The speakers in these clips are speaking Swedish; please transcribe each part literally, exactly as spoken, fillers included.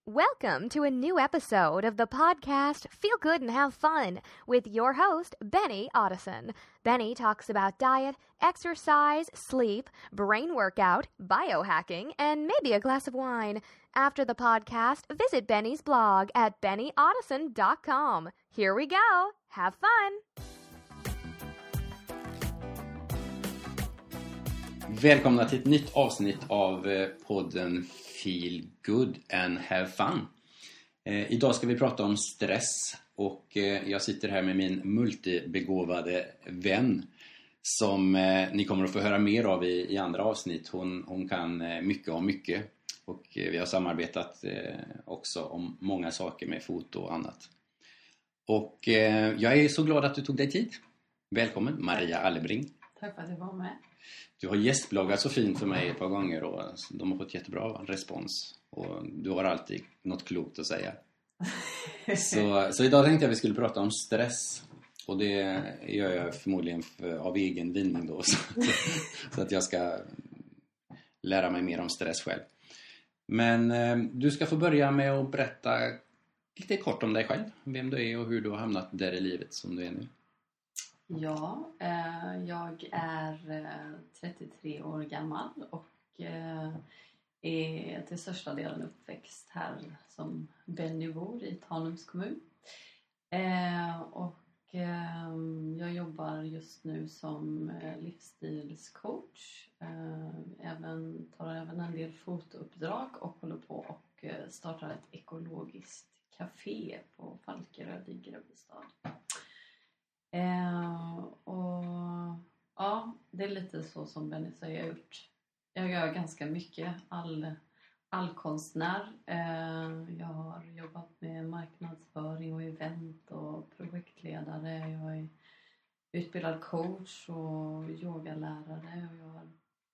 Welcome to a new episode of the podcast Feel Good and Have Fun with your host, Benny Otteson. Benny talks about diet, exercise, sleep, brain workout, biohacking, and maybe a glass of wine. After the podcast, visit Benny's blog at benny otteson dot com. Here we go. Have fun! Välkomna till ett nytt avsnitt av podden Feel Good and Have Fun. Eh, idag ska vi prata om stress och eh, jag sitter här med min multibegåvade vän som eh, ni kommer att få höra mer av i, i andra avsnitt. Hon, hon kan eh, mycket om mycket och eh, vi har samarbetat eh, också om många saker med foto och annat. Och eh, jag är så glad att du tog dig tid. Välkommen Maria Allebring. Tack för att du var med. Du har gästbloggat så fint för mig ett par gånger och de har fått jättebra respons. Och du har alltid något klokt att säga. så, så idag tänkte jag att vi skulle prata om stress. Och det gör jag förmodligen för, av egen vinning då. Så, så att jag ska lära mig mer om stress själv. Men eh, du ska få börja med att berätta lite kort om dig själv. Vem du är och hur du har hamnat där i livet som du är nu. Ja, eh, jag är eh, trettiotre år gammal och eh, är till största delen uppväxt här som Benny bor i Tanums kommun. Eh, och eh, jag jobbar just nu som eh, livsstilscoach. Eh, även, tar även en del fotouppdrag och håller på och eh, startar ett ekologiskt café på Falkeröd i Grebbestad. Eh, och ja, det är lite så som Benny säger jag har gjort. Jag gör ganska mycket all, all konstnär. Eh, jag har jobbat med marknadsföring och event och projektledare. Jag är utbildad coach och yogalärare. Och jag har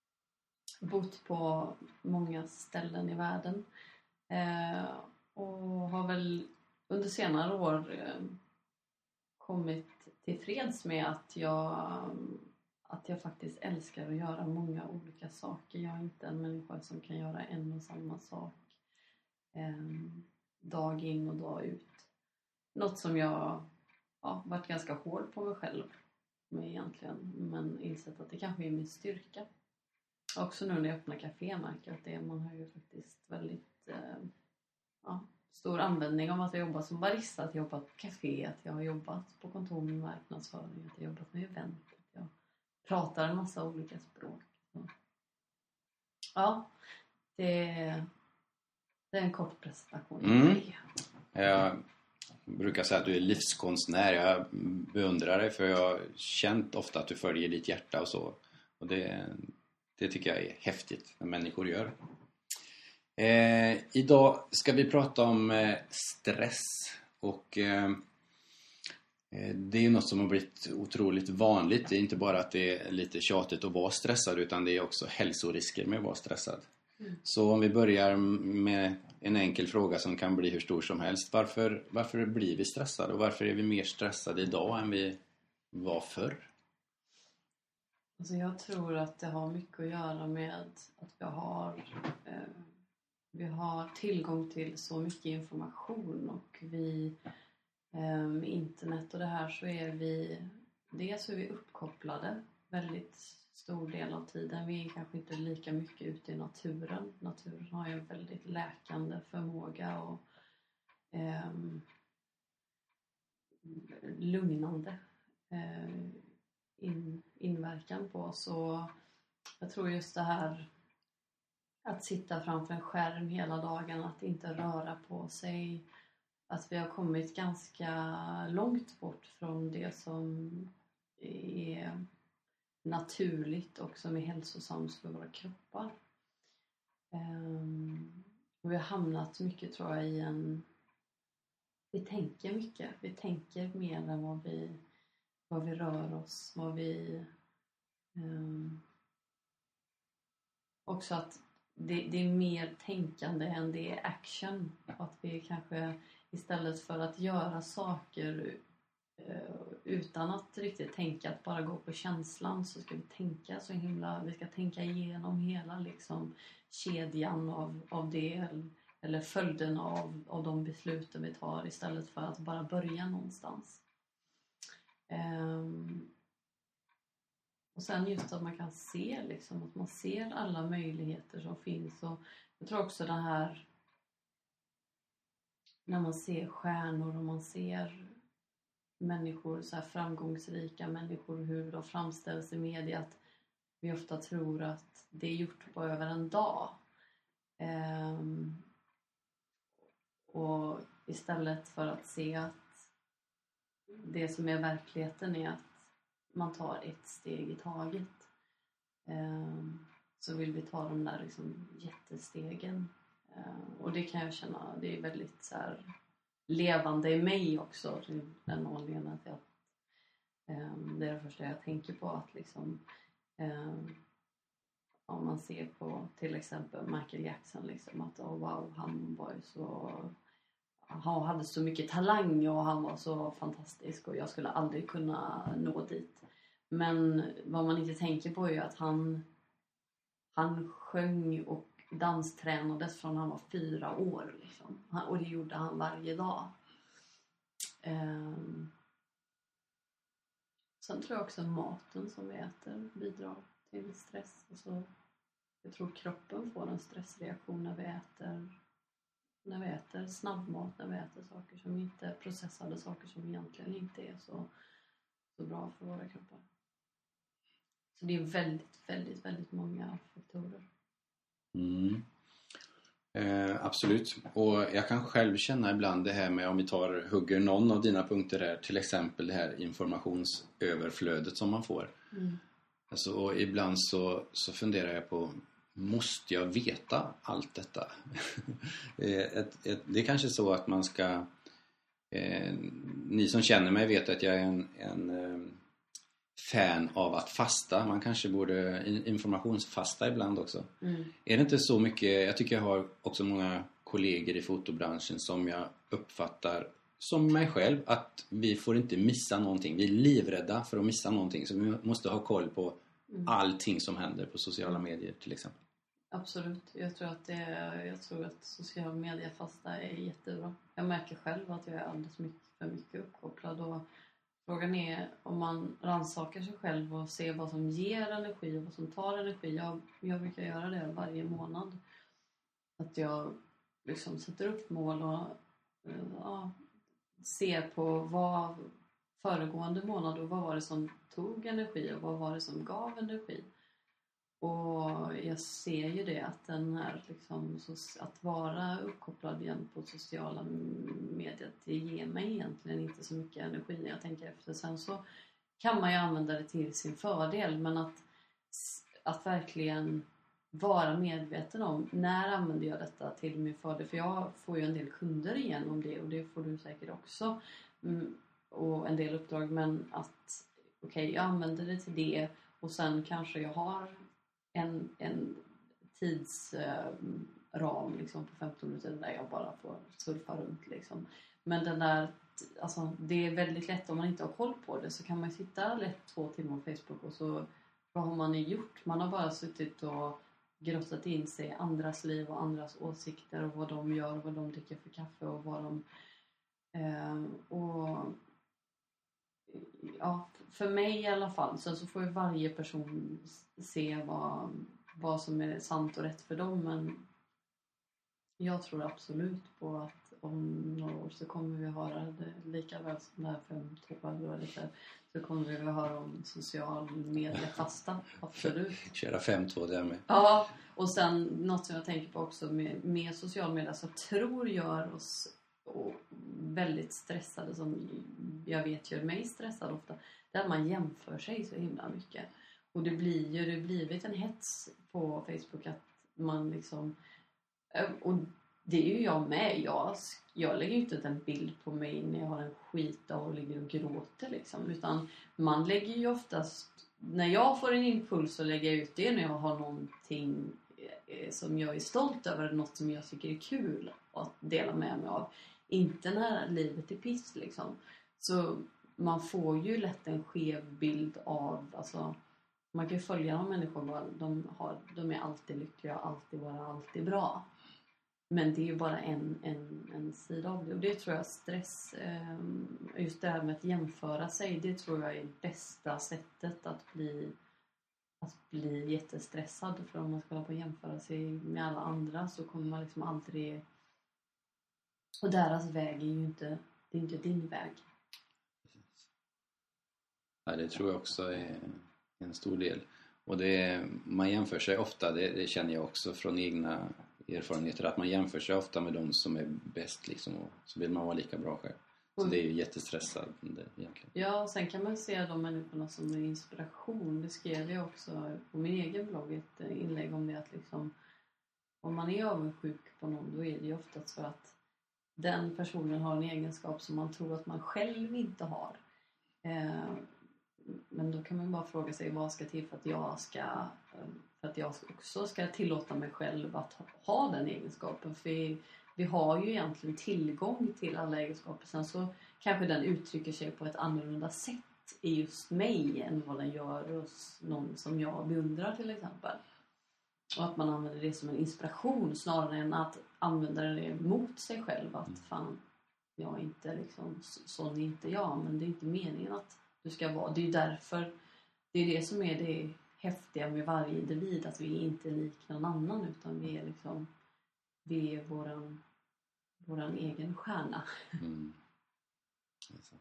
bott på många ställen i världen. Eh, och har väl under senare år eh, kommit till freds med att jag, att jag faktiskt älskar att göra många olika saker. Jag är inte en människa som kan göra en och samma sak eh, dag in och dag ut. Något som jag ja, varit ganska hård på mig själv med egentligen, men insett att det kanske är min styrka. Också nu när jag öppnar café märker jag att det, man har ju faktiskt väldigt eh, ja, stor användning om att jag jobbat som barista, att jag jobbat på café, att jag har jobbat på kontor med marknadsföring, att jag har jobbat med event, att jag pratar en massa olika språk. Så. Ja, det, det är en kort presentation. Mm. Jag brukar säga att du är livskonstnär. Jag beundrar dig för jag har känt ofta att du följer ditt hjärta och så. Och det, det tycker jag är häftigt när människor gör. Eh, idag ska vi prata om eh, stress och eh, det är ju något som har blivit otroligt vanligt. Det är inte bara att det är lite tjatigt att vara stressad utan det är också hälsorisker med att vara stressad. Mm. Så om vi börjar med en enkel fråga som kan bli hur stor som helst. Varför, varför blir vi stressade och varför är vi mer stressade idag än vi var förr? Alltså jag tror att det har mycket att göra med att vi har... Eh, Vi har tillgång till så mycket information och vi eh, med internet och det här så är vi, dels är vi uppkopplade väldigt stor del av tiden. Vi är kanske inte lika mycket ute i naturen. Naturen har ju en väldigt läkande förmåga och eh, lugnande eh, in, inverkan på oss. Så jag tror just det här att sitta framför en skärm hela dagen, att inte röra på sig. Att vi har kommit ganska långt bort från det som är naturligt och som är hälsosamt för våra kroppar. Um, och vi har hamnat mycket tror jag i en... Vi tänker mycket. Vi tänker mer än vad vi, vad vi rör oss. Vad vi... Um, också att Det, det är mer tänkande än det är action. Att vi kanske istället för att göra saker uh, utan att riktigt tänka, att bara gå på känslan, så ska vi tänka så himla, vi ska tänka igenom hela liksom kedjan av, av det eller följderna av, av de besluten vi tar istället för att bara börja någonstans. Um, och sen just att man kan se liksom, att man ser alla möjligheter som finns. Och jag tror också det här när man ser stjärnor och man ser människor, så här framgångsrika människor, hur de framställs i media, att vi ofta tror att det är gjort på över en dag. Um, och istället för att se att det som är verkligheten är att man tar ett steg i taget. Um, så vill vi ta de där liksom jättestegen. Um, och det kan jag känna, det är väldigt så här levande i mig också. Den anledningen att jag, um, det är det första jag tänker på, att liksom um, om man ser på till exempel Michael Jackson, liksom, att oh, wow, han var ju så, han hade så mycket talang och han var så fantastisk och jag skulle aldrig kunna nå dit. Men vad man inte tänker på är ju att han han sjöng och danstränades från han var fyra år liksom. Och det gjorde han varje dag. Um, sen tror jag också maten som vi äter bidrar till stress. Alltså, jag tror kroppen får en stressreaktion när vi äter när vi äter snabbmat, när vi äter saker som inte är processade, saker som egentligen inte är så, så bra för våra kroppar. Så det är väldigt, väldigt, väldigt många faktorer. Mm. Eh, absolut. Och jag kan själv känna ibland det här med, om vi tar hugger någon av dina punkter här, till exempel det här informationsöverflödet som man får. Mm. Alltså, och ibland så, så funderar jag på, måste jag veta allt detta? ett, ett, det är kanske så att man ska... Eh, ni som känner mig vet att jag är en, en eh, fan av att fasta. Man kanske borde informationsfasta ibland också. Mm. Är det inte så mycket... Jag tycker jag har också många kollegor i fotobranschen som jag uppfattar som mig själv, att vi får inte missa någonting. Vi är livrädda för att missa någonting, så vi måste ha koll på mm. allting som händer på sociala medier till exempel. Absolut. Jag tror att, det, jag tror att social media fasta är jättebra. Jag märker själv att jag är alldeles mycket, för mycket uppkopplad. Och frågan är om man rannsakar sig själv och ser vad som ger energi och vad som tar energi. Jag, jag brukar göra det varje månad. Att jag liksom sätter upp mål och ja, ser på vad föregående månad och vad var det som tog energi och vad var det som gav energi. Och jag ser ju det, att den här liksom, så, att vara uppkopplad igen på sociala medier, det ger mig egentligen inte så mycket energi när jag tänker efter. Sen så kan man ju använda det till sin fördel, men att, att verkligen vara medveten om när använder jag detta till min fördel. För jag får ju en del kunder igenom det, och det får du säkert också. Mm, och en del uppdrag, men att okej, okay, jag använder det till det, och sen kanske jag har en, en tidsram eh, liksom på femton minuter där jag bara får surfa runt liksom. Men den där, alltså, det är väldigt lätt om man inte har koll på det, så kan man sitta lätt två timmar på Facebook och så, vad har man gjort? Man har bara suttit och grottat in sig i andras liv och andras åsikter och vad de gör och vad de dricker för kaffe och vad de eh, och ja, för mig i alla fall, så, så får ju varje person se vad, vad som är sant och rätt för dem, men jag tror absolut på att om några år så kommer vi höra det lika väl som det här fem två lite, så kommer vi höra om social media fasta, absolut. Köra fem två där med. Ja, och sen något som jag tänker på också med, med social media, så tror gör oss och väldigt stressade, som jag vet gör mig stressad ofta, där man jämför sig så himla mycket. Och det blir ju det blivit en hets på Facebook att man liksom, och det är ju jag med, jag, jag lägger ju inte ut en bild på mig när jag har en skita och ligger och gråter liksom, utan man lägger ju oftast, när jag får en impuls så lägger jag ut det när jag har någonting som jag är stolt över, något som jag tycker är kul att dela med mig av. Inte när livet är piss liksom. Så man får ju lätt en skev bild av, alltså, man kan ju följa de människor, de, har, de är alltid lyckliga, alltid vara alltid bra. Men det är ju bara en, en, en sida av det. Och det tror jag stress, eh, just det här med att jämföra sig, det tror jag är bästa sättet att bli, att bli jättestressad. För om man ska hålla på att jämföra sig med alla andra så kommer man liksom aldrig... Och deras väg är ju inte, det är inte din väg. Ja, det tror jag också är en stor del. Och det, man jämför sig ofta, det, det känner jag också från egna erfarenheter, att man jämför sig ofta med de som är bäst liksom, och så vill man vara lika bra själv. Så Mm. det är ju jättestressande egentligen. Ja, och sen kan man se de människorna som en inspiration. Det skrev jag också på min egen blogg, ett inlägg om det, att liksom, om man är avundsjuk på någon, då är det ju oftast för att den personen har en egenskap som man tror att man själv inte har. Eh, men då kan man bara fråga sig, vad ska till för att jag ska för att jag också ska tillåta mig själv att ha den egenskapen. För vi, vi har ju egentligen tillgång till alla egenskaper. Sen så kanske den uttrycker sig på ett annorlunda sätt i just mig än vad den gör hos någon som jag beundrar till exempel. Och att man använder det som en inspiration snarare än att använda det mot sig själv. Att fan, jag är inte liksom, sån är inte jag. Men det är inte meningen att du ska vara. Det är därför, det är det som är det häftiga med varje individ. Att vi inte är lik någon annan, utan vi är liksom, vi är våran, våran egen stjärna. Mm. Det är sant.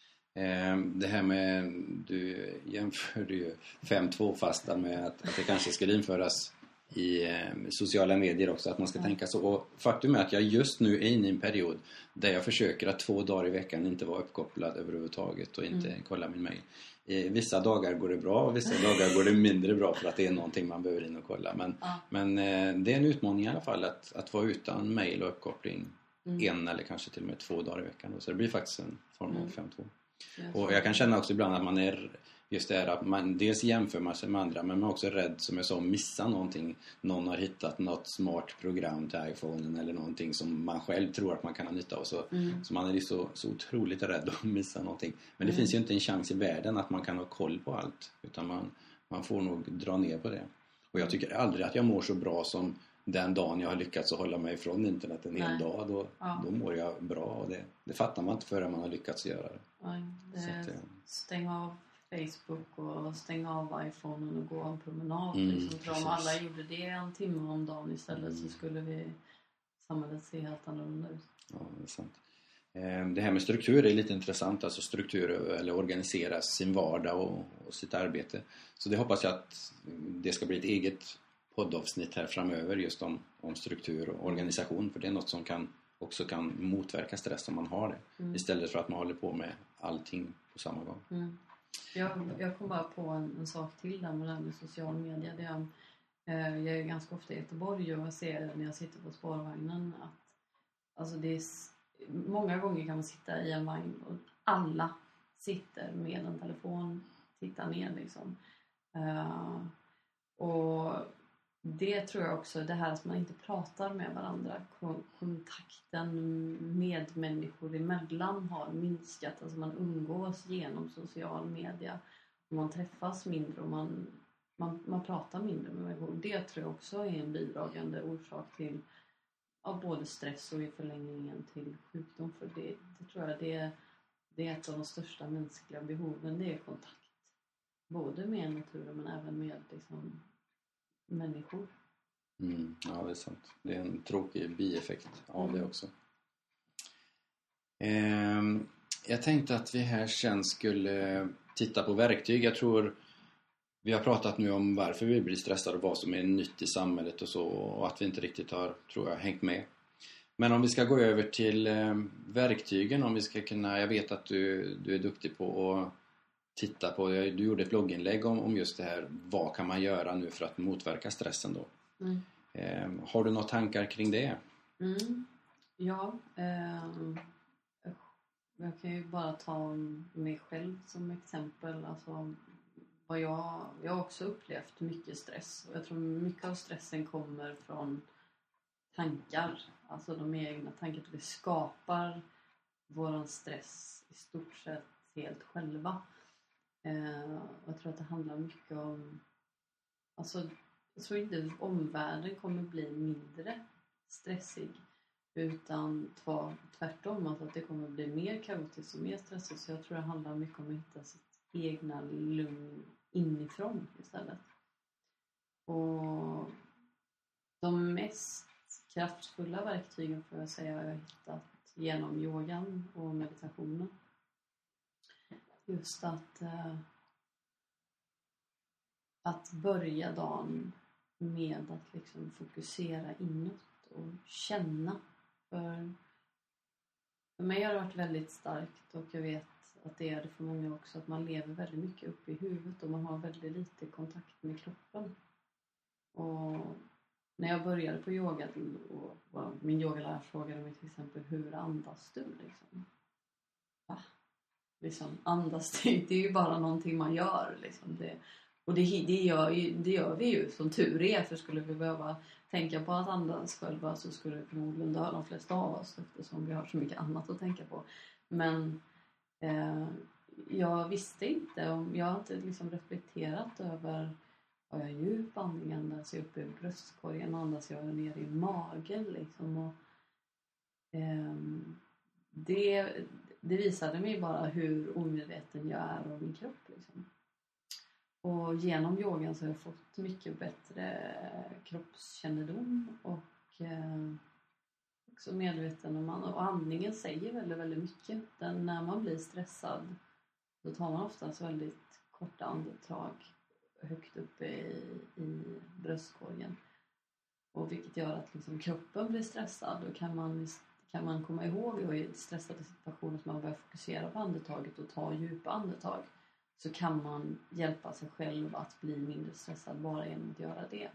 Eh, det här med, du jämförde ju fem två fasta med att, att det kanske skulle införas i eh, sociala medier också, att man ska Ja. tänka så. Och faktum är att jag just nu är inne i en period där jag försöker att två dagar i veckan inte vara uppkopplad överhuvudtaget och inte Mm. kolla min mail. Eh, vissa dagar går det bra och vissa dagar går det mindre bra för att det är någonting man behöver in och kolla. Men, Ja. men eh, det är en utmaning i alla fall att, att vara utan mail och uppkoppling Mm. en eller kanske till och med två dagar i veckan. Så det blir faktiskt en form av Mm. fem två. Jag Och jag kan känna också ibland att man är just det här att man dels jämför man sig med andra, men man är också rädd, som jag sa, att missa någonting. Någon har hittat något smart program till iPhonen eller någonting som man själv tror att man kan ha nytta av. Så, Mm. så man är så, så otroligt rädd att missa någonting. Men det Mm. finns ju inte en chans i världen att man kan ha koll på allt, utan man, man får nog dra ner på det. Och jag tycker aldrig att jag mår så bra som den dagen jag har lyckats att hålla mig ifrån internet en hel Nej. dag. Då, Ja. då mår jag bra, och det, det fattar man inte förrän man har lyckats göra det. Ja, det Så att, är ja. stäng av Facebook och stäng av iPhonen och gå en promenad. Mm, liksom, för om precis. alla gjorde det en timme om dagen istället Mm. så skulle vi samhället se helt annorlunda ut. Ja, det är sant. Eh, Det här med struktur är lite intressant, alltså struktur eller organisera sin vardag och, och sitt arbete. Så det hoppas jag att det ska bli ett eget poddavsnitt här framöver just om, om struktur och organisation, för det är något som kan, också kan motverka stress om man har det. Mm. Istället för att man håller på med allting på samma gång. Mm. Jag, jag kom bara på en, en sak till där med det här med social media. Det är, eh, jag är ganska ofta i Göteborg och jag ser när jag sitter på spårvagnen att alltså det är, s- många gånger kan man sitta i en vagn och alla sitter med en telefon, tittar ner liksom. Eh, och det tror jag också, det här att man inte pratar med varandra, kon- kontakten med människor emellan har minskat. Alltså man umgås genom social media och man träffas mindre och man, man, man pratar mindre med människor. Det tror jag också är en bidragande orsak till av både stress och i förlängningen till sjukdom. För det, det tror jag det, det är ett av de största mänskliga behoven, det är kontakt. Både med naturen men även med liksom, människor. Mm, ja, det är sant. Det är en tråkig bieffekt av Mm. det också. Ehm, jag tänkte att vi här sen skulle titta på verktyg. Jag tror vi har pratat nu om varför vi blir stressade och vad som är nytt i samhället och så, och att vi inte riktigt har, tror jag, hängt med. Men om vi ska gå över till eh, verktygen, om vi ska kunna, jag vet att du, du är duktig på att titta på, du gjorde ett blogginlägg om, om just det här, vad kan man göra nu för att motverka stressen då? Mm. Eh, har du några tankar kring det? Mm. Ja, ehm, jag kan ju bara ta mig själv som exempel. Alltså, vad jag, jag har också upplevt mycket stress. Och jag tror mycket av stressen kommer från tankar. Alltså de egna tankar. Vi skapar våran stress i stort sett helt själva. Eh, jag tror att det handlar mycket om... Alltså, jag tror inte omvärlden kommer bli mindre stressig. Utan tvärtom, alltså att det kommer bli mer kaotiskt och mer stressigt. Så jag tror det handlar mycket om att hitta sitt egna lugn inifrån istället. Och de mest kraftfulla verktygen får jag säga har jag hittat genom yogan och meditationen. Just att eh, att börja dagen med att liksom fokusera inåt och känna. För, för mig har det varit väldigt starkt, och jag vet att det är det för många också, att man lever väldigt mycket uppe i huvudet och man har väldigt lite kontakt med kroppen. Och när jag började på yoga och, och min yogalärare frågade mig till exempel, hur andas du? Liksom. Va? Liksom, andas det, det är ju bara någonting man gör. Liksom. Det, och det, det, gör ju, det gör vi ju som tur är, för skulle vi behöva tänka på att andas själva så skulle det förmodligen dö de flesta av oss, eftersom vi har så mycket annat att tänka på. Men eh, jag visste inte, om jag har inte liksom reflekterat över, har jag djup andning, andas jag upp i bröstkorgen, andas jag ner i magen liksom. Och, eh, det, det visade mig bara hur omedveten jag är om min kropp liksom. Och genom yogan så har jag fått mycket bättre kroppskännedom och eh, också medveten om andningen. Och andningen säger väldigt, väldigt mycket. Den, när man blir stressad så tar man oftast väldigt korta andetag högt uppe i, i bröstkorgen. Och vilket gör att liksom kroppen blir stressad. Då kan man, kan man komma ihåg och i stressade situationer som man börjar fokusera på andetaget och ta djupa andetag. Så kan man hjälpa sig själv att bli mindre stressad bara genom att göra det.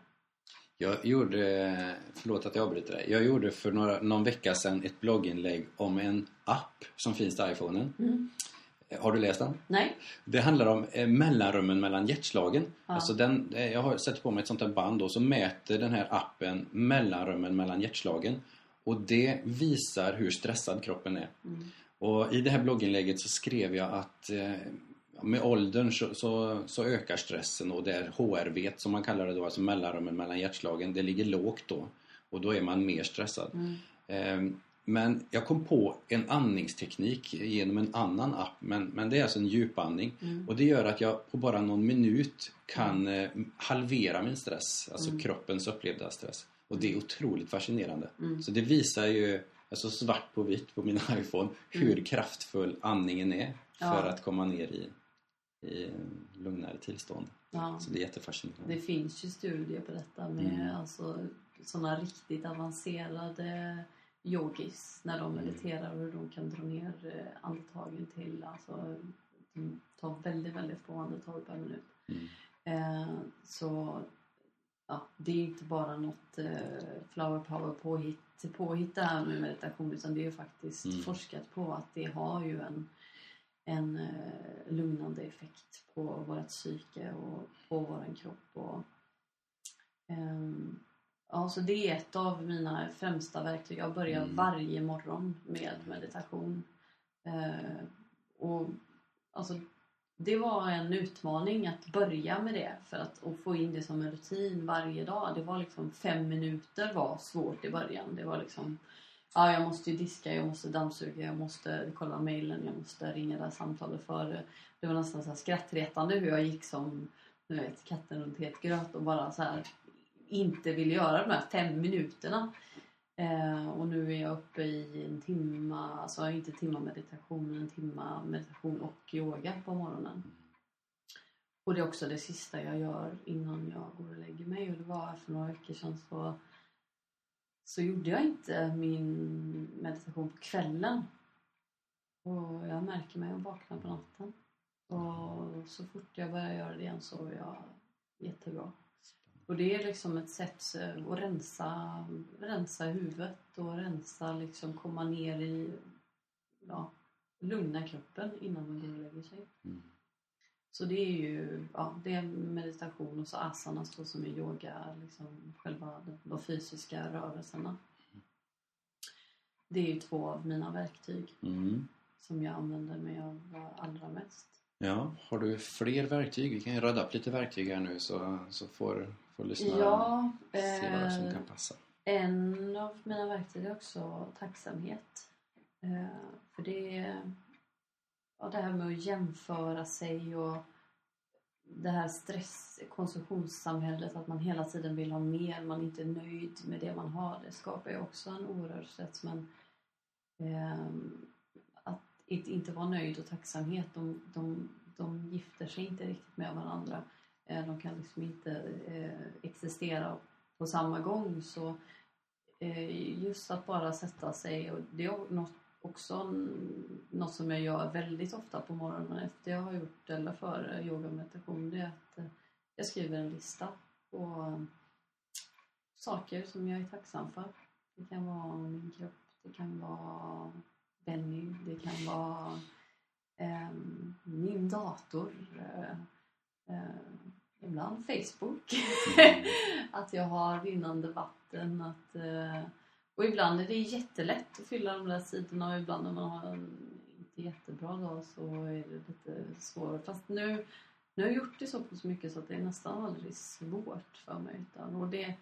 Jag gjorde, förlåt att jag avbryter dig. Jag gjorde för några, någon vecka sedan ett blogginlägg om en app som finns till iPhonen. Mm. Har du läst den? Nej. Det handlar om eh, mellanrummen mellan hjärtslagen. Ja. Alltså den, eh, jag har sett på mig ett sånt här band och så mäter den här appen mellanrummen mellan hjärtslagen. Och det visar hur stressad kroppen är. Mm. Och i det här blogginlägget så skrev jag att eh, med åldern så, så, så ökar stressen, och det är H R V som man kallar det då, alltså mellanrummen mellan hjärtslagen, det ligger lågt då. Och då är man mer stressad. Mm. Eh, Men jag kom på en andningsteknik genom en annan app. Men, men det är alltså en djupandning. Mm. Och det gör att jag på bara någon minut kan eh, halvera min stress. Alltså mm. kroppens upplevda stress. Och det är otroligt fascinerande. Mm. Så det visar ju alltså svart på vitt på min iPhone hur mm. kraftfull andningen är. För ja. att komma ner i, i lugnare tillstånd. Ja. Så det är jättefascinerande. Det finns ju studier på detta med mm. alltså, sådana riktigt avancerade yogis när de mediterar och hur de kan dra ner andetagen till, alltså de tar väldigt väldigt få andetag per minut. Mm. Eh, så ja, det är inte bara något eh, flower power påhitt, påhitt det här med meditation, utan det är ju faktiskt mm. forskat på att det har ju en, en eh, lugnande effekt på vårt psyke och på våran kropp. Och eh, ja, så det är ett av mina främsta verktyg. Jag börjar mm. varje morgon med meditation. Eh, och alltså, det var en utmaning att börja med det. För att och få in det som en rutin varje dag. Det var liksom fem minuter var svårt i början. Det var liksom, ja, jag måste ju diska, jag måste dammsuga, jag måste kolla mejlen, jag måste ringa det här samtalet för. Det var nästan så här skrattretande hur jag gick som, du vet, katten runt het gröt och bara så här inte vill göra de här fem minuterna. Eh, och nu är jag uppe i en timma, alltså inte timma meditation, en timma meditation och yoga på morgonen. Och det är också det sista jag gör innan jag går och lägger mig. Och det var för några veckor sedan så, så gjorde jag inte min meditation på kvällen. Och jag märker mig att vakna på natten. Och så fort jag börjar göra det igen så är jag jättebra. Och det är liksom ett sätt att rensa, rensa huvudet och rensa, liksom komma ner i, ja, lugna kroppen innan man går och lägger sig. Mm. Så det är ju, ja, det är meditation och så asanas då som är yoga, liksom själva de, de fysiska rörelserna. Mm. Det är ju två av mina verktyg mm. som jag använder mig av allra mest. Ja, har du fler verktyg? Vi kan ju rada upp lite verktyg här nu så, så får, får lyssnarna ja, se vad som kan passa. En av mina verktyg är också tacksamhet. Eh, för det är ja, det här med att jämföra sig och det här stress, konsumtionssamhället, att man hela tiden vill ha mer, man är inte nöjd med det man har. Det skapar ju också en oerhörd stress, men eh, att inte vara nöjd och tacksamhet, de, de, de gifter sig inte riktigt med varandra. Eh, de kan liksom inte eh, existera på samma gång, så eh, just att bara sätta sig, och det är något, också något som jag gör väldigt ofta på morgonen efter jag har gjort eller före yoga och meditation, det är att eh, jag skriver en lista på saker som jag är tacksam för. Det kan vara min kropp, det kan vara Benny, det kan vara eh, min dator, eh, eh, ibland Facebook, att jag har rinnande vatten, att, eh, och ibland är det jättelätt att fylla de där sidorna, och ibland när man har en inte jättebra dag så är det lite svårare. Fast nu, nu har jag gjort det så på så mycket så att det är nästan aldrig svårt för mig, utan, och det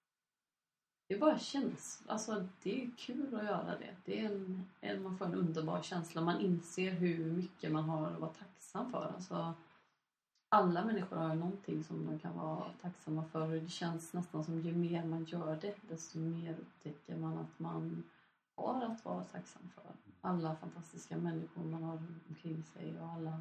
Det bara känns, alltså det är kul att göra det. Det är en, en, man får en underbar känsla. Man inser hur mycket man har att vara tacksam för. Alltså, alla människor har någonting som man kan vara tacksamma för. Det känns nästan som ju mer man gör det, desto mer upptäcker man att man har att vara tacksam för. Alla fantastiska människor man har omkring sig, och alla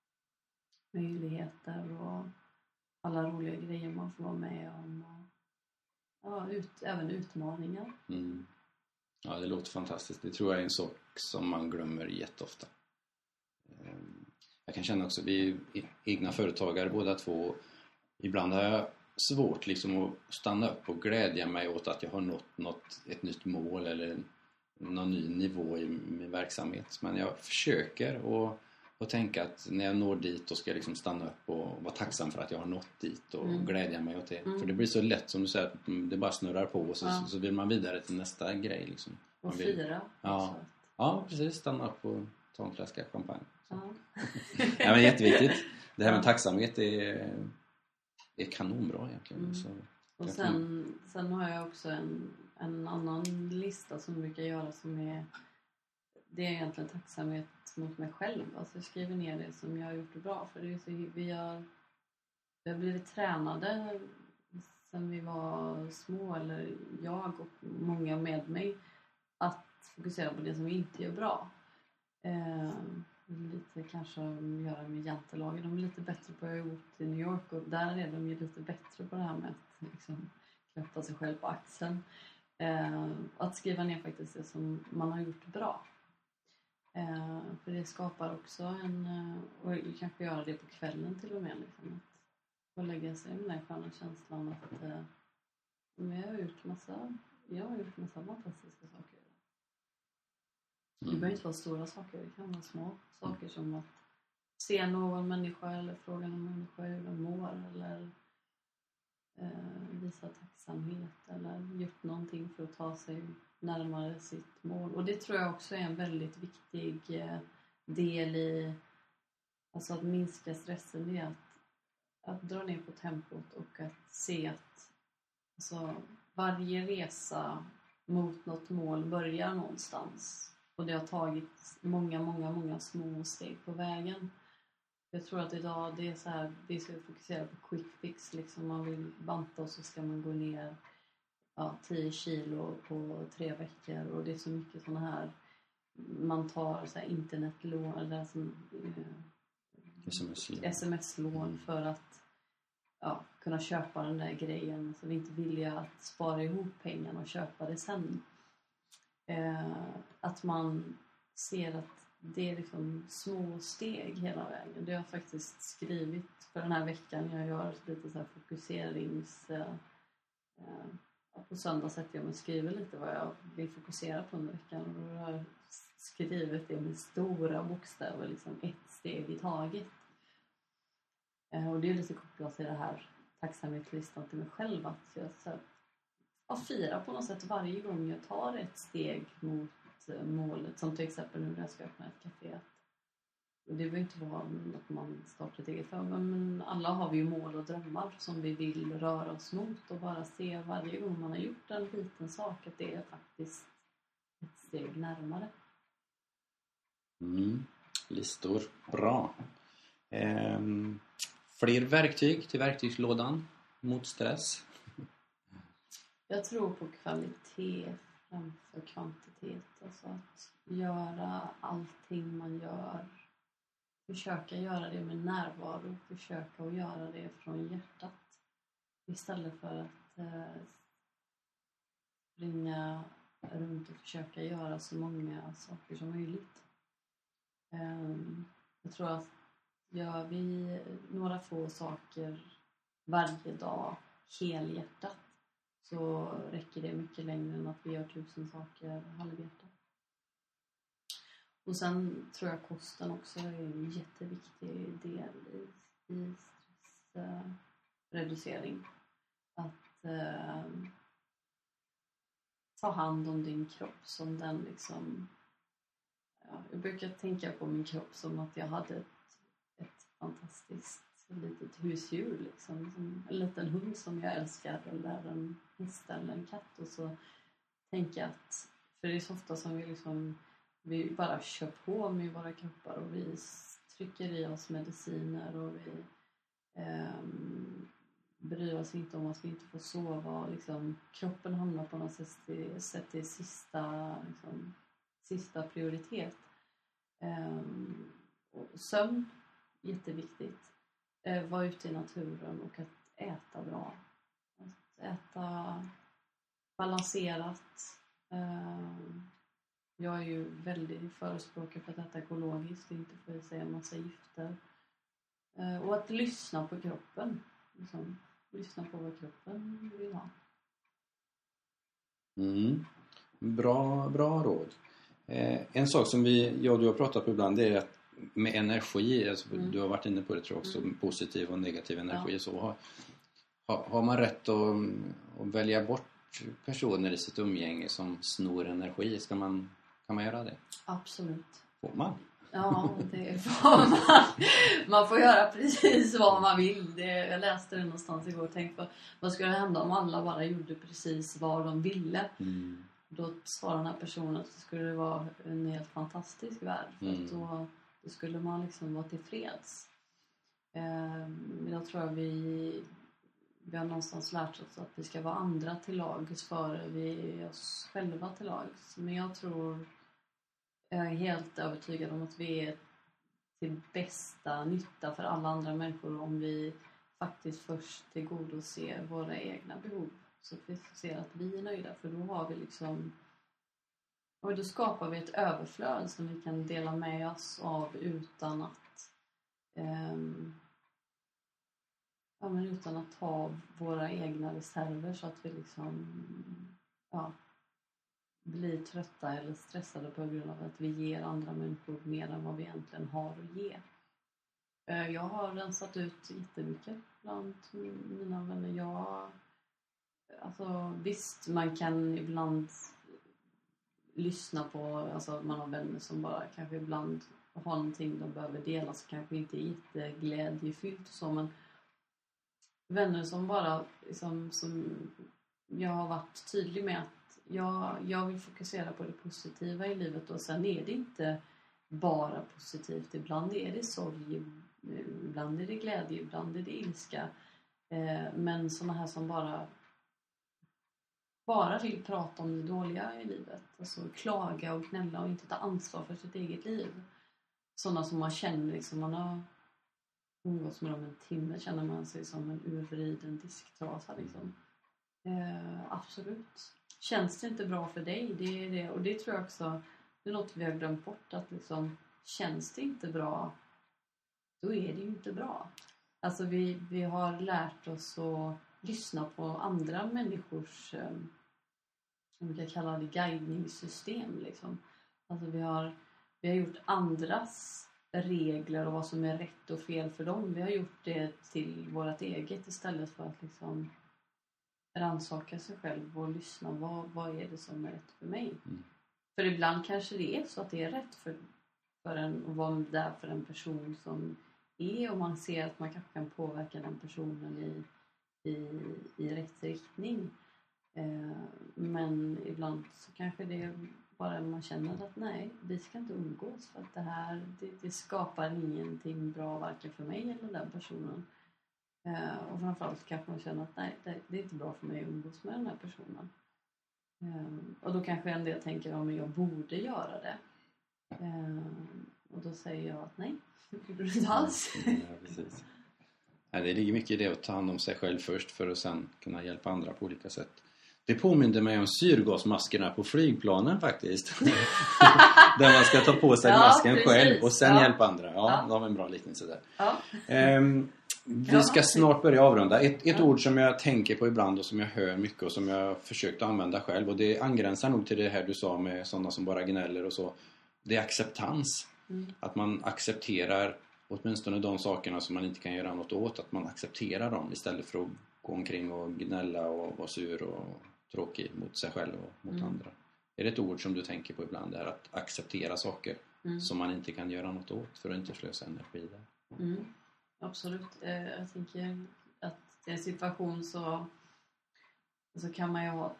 möjligheter och alla roliga grejer man får vara med om. Ja, ut, även utmaningar. Mm. Ja, det låter fantastiskt. Det tror jag är en sak som man glömmer jätteofta. Jag kan känna också, vi är egna företagare båda två. Ibland har jag svårt liksom att stanna upp och glädja mig åt att jag har nått, nått ett nytt mål eller någon ny nivå i min verksamhet. Men jag försöker att och tänka att när jag når dit då ska jag liksom stanna upp och vara tacksam för att jag har nått dit och mm. glädja mig åt det. Mm. För det blir så lätt, som du säger, att det bara snurrar på och så, ja. så vill man vidare till nästa grej. Liksom. Och vill, fira. Ja, ja, precis. Stanna upp och ta en flaska champagne. Ja. Ja, men jätteviktigt. Det här med tacksamhet är, är kanonbra egentligen. Mm. Så, och sen, sen har jag också en, en annan lista som jag brukar göra som är, det är egentligen tacksamhet mot mig själv. Alltså jag skriver ner det som jag har gjort det bra. För det är så, vi, har, vi har blivit tränade sen vi var små, eller jag och många med mig, att fokusera på det som vi inte gör bra. Eh, lite kanske göra med jantelagen. De är lite bättre på att jag gjort i New York, och där är de ju lite bättre på det här med att liksom klappa sig själv på axeln. Eh, att skriva ner faktiskt det som man har gjort bra. Eh, för det skapar också en, och kanske göra det på kvällen till och med, liksom, att få lägga sig med den här sköna känslan att eh, jag har gjort massa jag har gjort massa fantastiska saker. Det behöver inte vara stora saker, det kan vara små saker som att se någon människa eller fråga någon människa hur de mår, eller eh, visa tacksamhet, eller gjort någonting för att ta sig närmare sitt mål. Och det tror jag också är en väldigt viktig eh, del i, alltså att minska stressen, det är att, att dra ner på tempot och att se att alltså, varje resa mot något mål börjar någonstans. Och det har tagit många, många, många små steg på vägen. Jag tror att idag det är så här, vi ska fokusera på quick fix. Liksom man vill banta och så ska man gå ner ja, tio kilo på tre veckor. Och det är så mycket sådana här, man tar så här internetlån eller som, eh, sms-lån. sms-lån för att ja, kunna köpa den där grejen. Så vi inte vilja att spara ihop pengarna och köpa det sen. Eh, att man ser att det är liksom små steg hela vägen. Det har jag faktiskt skrivit för den här veckan. Jag gör lite så här fokuserings... Eh, eh, på söndag sätter jag mig och skriver lite vad jag vill fokusera på under veckan. Och då har jag skrivit det med stora bokstäver, liksom ett steg i taget. Eh, och det är lite kopplat till det här tacksamhetslistan till mig själv. Att jag så här, att fira på något sätt varje gång jag tar ett steg mot målet. Som till exempel nu när jag ska öppna ett café. det behöver inte vara att man startar ett eget företag, men alla har vi ju mål och drömmar som vi vill röra oss mot, och bara se varje gång man har gjort en liten sak att det är faktiskt ett steg närmare. Mm. Listor, bra. Ehm, fler verktyg till verktygslådan mot stress? Jag tror på kvalitet framför kvantitet. Alltså att göra allting man gör. Försöka göra det med närvaro. Försöka att göra det från hjärtat. Istället för att eh, springa runt och försöka göra så många saker som möjligt. Um, jag tror att gör vi några få saker varje dag helhjärtat, så räcker det mycket längre än att vi gör tusen saker halvhjärtat. Och sen tror jag kosten också är en jätteviktig del i, i stressreducering. Att eh, ta hand om din kropp som den liksom... Ja, jag brukar tänka på min kropp som att jag hade ett, ett fantastiskt litet husdjur. Liksom, som en liten hund som jag älskar, eller en häst eller en katt. Och så tänker jag att, för det är så ofta som vi liksom... Vi bara kör på med våra kroppar och vi trycker i oss mediciner och vi eh, bryr oss inte om att vi inte får sova. Och liksom, kroppen hamnar på något sätt i, sätt i sista, liksom, sista prioritet. Eh, och sömn, jätteviktigt. Eh, vara ute i naturen och att äta bra. Att äta balanserat. Eh, Jag är ju väldigt förespråkare för att äta ekologiskt, inte för att säga en massa gifter. Eh, och att lyssna på kroppen. Liksom, lyssna på vad kroppen vill ha. Mm. Bra, bra råd. Eh, en sak som vi, jag och du har pratat på ibland, det är att med energi, alltså, mm. du har varit inne på det tror jag också, mm. positiv och negativ energi. Ja. Så har, har, har man rätt att, att välja bort personer i sitt umgänge som snor energi? Ska man... Kan man göra det? Absolut. Får man? Ja, det får man. Man får göra precis vad man vill. Det, jag läste det någonstans igår och tänkte på vad skulle hända om alla bara gjorde precis vad de ville. Mm. Då svarar den här personen att det skulle vara en helt fantastisk värld. För mm. att då, då skulle man liksom vara tillfreds. Eh, jag tror att vi, vi har någonstans lärt oss att vi ska vara andra till lags före vi är oss själva till lags. Men jag tror... Jag är helt övertygad om att vi är till bästa nytta för alla andra människor om vi faktiskt först tillgodoser våra egna behov. Så att vi ser att vi är nöjda, för då har vi liksom... Och då skapar vi ett överflöd som vi kan dela med oss av utan att... Um, ja, men utan att ha våra egna reserver, så att vi liksom... Ja, blir trötta eller stressade på grund av att vi ger andra människor mer än vad vi egentligen har att ge. Jag har rensat ut jättemycket bland mina vänner. Jag, alltså, visst, man kan ibland lyssna på, alltså man har vänner som bara kanske ibland har någonting de behöver dela, så kanske inte är jätteglädjefyllt och så, men vänner som bara liksom, som jag har varit tydlig med att Jag, jag vill fokusera på det positiva i livet, och sen är det inte bara positivt. Ibland är det sorg, ibland är det glädje, ibland är det ilska. Eh, men såna här som bara bara vill prata om det dåliga i livet. Alltså klaga och gnälla och inte ta ansvar för sitt eget liv. Såna som man känner liksom, man har umgåtts med dem en timme, känner man sig som en urvriden disktrasa liksom. Eh, absolut. Känns det inte bra för dig, det är det. Och det tror jag också, det är något vi har glömt bort, att liksom, känns det inte bra, då är det ju inte bra. Alltså vi, vi har lärt oss att lyssna på andra människors, um, vi kan kalla det guidningssystem liksom. Alltså vi har, vi har gjort andras regler och vad som är rätt och fel för dem. Vi har gjort det till vårt eget istället för att liksom rannsaka sig själv och lyssna. Vad, vad är det som är rätt för mig? Mm. För ibland kanske det är så att det är rätt för, för en, och vara där för en person som är, och man ser att man kanske kan påverka den personen i, i, i rätt riktning. Eh, men ibland så kanske det är bara man känner att nej, vi ska inte umgås för att det här det, det skapar ingenting bra varken för mig eller den personen. Eh, och framförallt kanske man känner att nej, det, det är inte bra för mig att umgås med den här personen. Eh, och då kanske en del tänker om jag borde göra det. Eh, och då säger jag att nej, det borde du inte alls. Ja, precis. Ja, det ligger mycket i det att ta hand om sig själv först för att sen kunna hjälpa andra på olika sätt. Det påminner mig om syrgasmaskerna på flygplanen faktiskt. Där man ska ta på sig ja, masken precis. Själv och sen ja. Hjälpa andra. Ja, ja. Det var en bra liknelse där. Ja. Um, vi ska snart börja avrunda. Ett, ett ja. Ord som jag tänker på ibland och som jag hör mycket och som jag försökt använda själv. Och det angränsar nog till det här du sa med sådana som bara gnäller och så. Det är acceptans. Mm. Att man accepterar åtminstone de sakerna som man inte kan göra något åt. Att man accepterar dem istället för att gå omkring och gnälla och vara sur och tråkig mot sig själv och mot mm. andra. Är det ett ord som du tänker på ibland? Det är att acceptera saker mm. som man inte kan göra något åt för att inte slösa energi där. Mm. Absolut. Jag tänker att i en situation så, så kan man ju ha,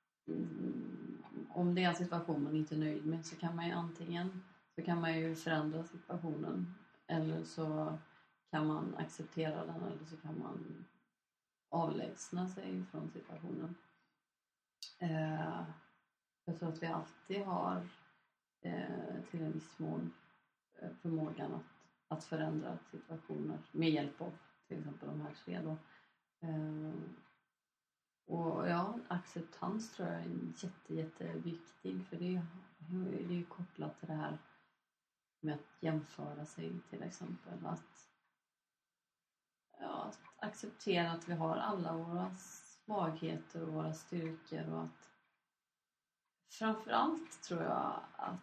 om det är en situation man inte är nöjd med, så kan man ju antingen så kan man ju förändra situationen, eller så kan man acceptera den, eller så kan man avlägsna sig från situationen. Eh, jag tror att vi alltid har eh, till en viss mån eh, förmågan att, att förändra situationer med hjälp av till exempel de här tre då. Eh, och ja, acceptans tror jag är jätte, jätteviktig, för det är, det är kopplat till det här med att jämföra sig till exempel. Att, ja, att acceptera att vi har alla våra svagheter och våra styrkor, och att framförallt tror jag att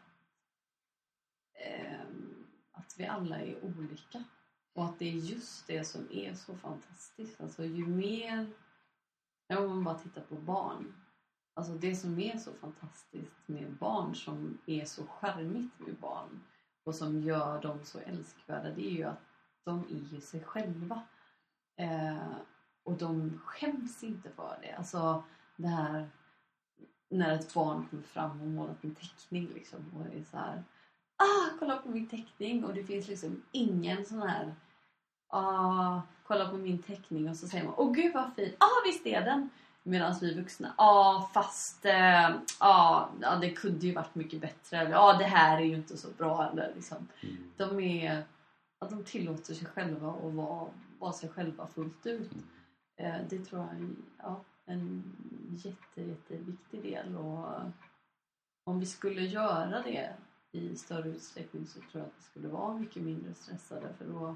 eh, att vi alla är olika, och att det är just det som är så fantastiskt. Alltså ju mer, om man bara tittar på barn, alltså det som är så fantastiskt med barn, som är så charmigt med barn och som gör dem så älskvärda, det är ju att de är ju sig själva. Eh, och de skäms inte för det. Alltså det här när ett barn kommer fram och målat en teckning liksom, och är så här, ah, kolla på min teckning, och det finns liksom ingen sån här, ah, kolla på min teckning, och så säger man, åh gud vad fin, ah, visst är den. Medan vi vuxna, ah, fast eh, ah, ja, det kunde ju varit mycket bättre, eller ah, det här är ju inte så bra, eller liksom. Mm. De är, att de tillåter sig själva och vara, vara sig själva fullt ut. Eh, det tror jag är, ja, en jätte, jätteviktig del, och om vi skulle göra det i större utsträckning så tror jag att vi skulle vara mycket mindre stressade, för då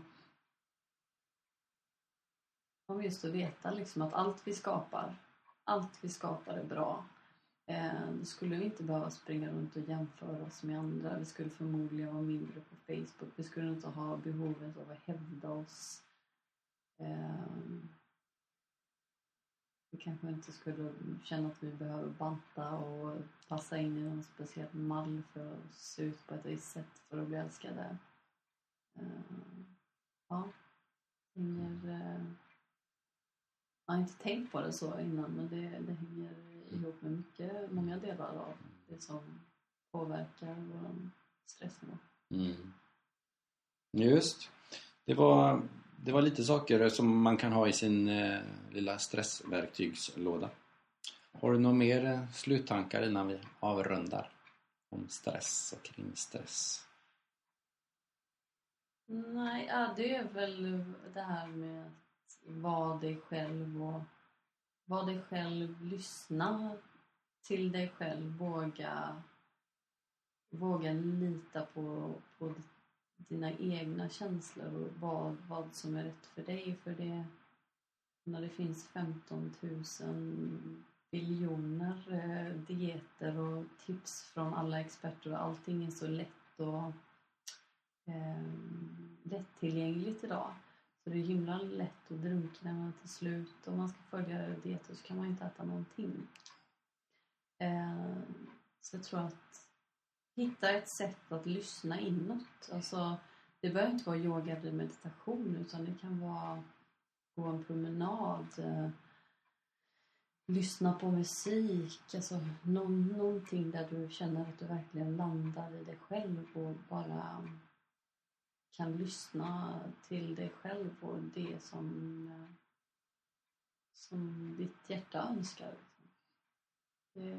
om vi just att veta liksom att allt vi skapar allt vi skapar är bra. Eh, då skulle vi inte behöva springa runt och jämföra oss med andra. Vi skulle förmodligen vara mindre på Facebook. Vi skulle inte ha behovet av att hävda oss. Eh, vi kanske inte skulle känna att vi behöver banta och passa in i någon speciell mall för att se ut på ett visst sätt för att bli älskade. Eh, ja, hänger, eh, jag har inte tänkt på det så innan, men det, det hänger ihop med mycket, många delar av det som påverkar vår stressnivå. Mm. Just. Det var, det var lite saker som man kan ha i sin eh, lilla stressverktygslåda. Har du några mer eh, sluttankar innan vi avrundar om stress och kring stress? Nej, ja, det är väl det här med att vara dig själv och vara dig själv, lyssna till dig själv, våga våga lita på, på dina egna känslor och vad, vad som är rätt för dig. För det, när det finns femton tusen biljoner eh, dieter och tips från alla experter och allting är så lätt och eh, lättillgängligt idag. Så det är himla lätt att drunkna, men till slut om man ska följa dieter så kan man inte äta någonting. Eh, så jag tror att hitta ett sätt att lyssna inåt. Alltså, det behöver inte vara yoga eller meditation, utan det kan vara gå en promenad, eh, lyssna på musik, alltså någon, någonting där du känner att du verkligen landar i dig själv och bara kan lyssna till dig själv och det som, eh, som ditt hjärta önskar. Det,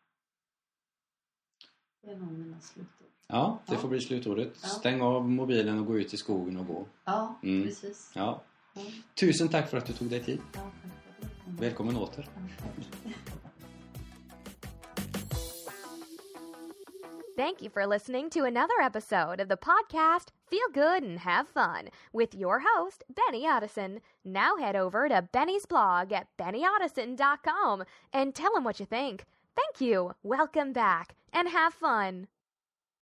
det är nog mina slutord. Ja, det Ja. får bli slutordet. Ja. Stäng av mobilen och gå ut i skogen och gå. Ja, Mm. precis. Ja. Ja. Tusen tack för att du tog dig tid. Ja, tack för det. Välkommen åter. Ja, tack. Thank you for listening to another episode of the podcast Feel Good and Have Fun with your host, Benny Ottison. Now head over to Benny's blog at benny ottison dot com and tell him what you think. Thank you, welcome back, and have fun.